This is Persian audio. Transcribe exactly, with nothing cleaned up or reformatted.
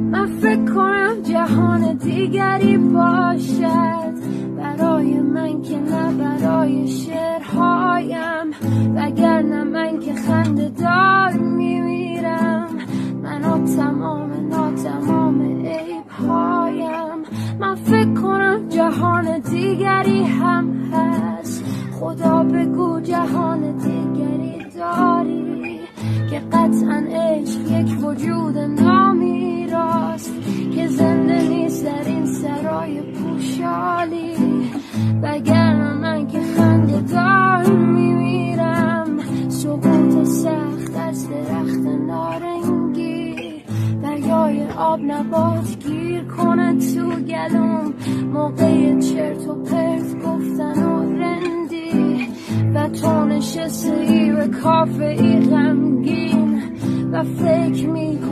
من فکر کنم جهان دیگری باشد برای من که نه برای شعرهایم، وگرنه من که خنده دار میمیرم. من و تمام نا تمام عیبهایم. من فکر کنم جهان دیگری هم هست. خدا بگو جهان دیگری داری که قطعا عشق یک وجود نامی راست که زنده نیست در این سرای پوشالی، وگرنه من که خنده دار میمیرم. سقوط سخت از درخت نارنگی، دریای آب نبات گیر کنه تو گلوم، موقع چرت و پرت گفتن و رندی، و تو نشسته ای به کافه ای غمگین و فکر می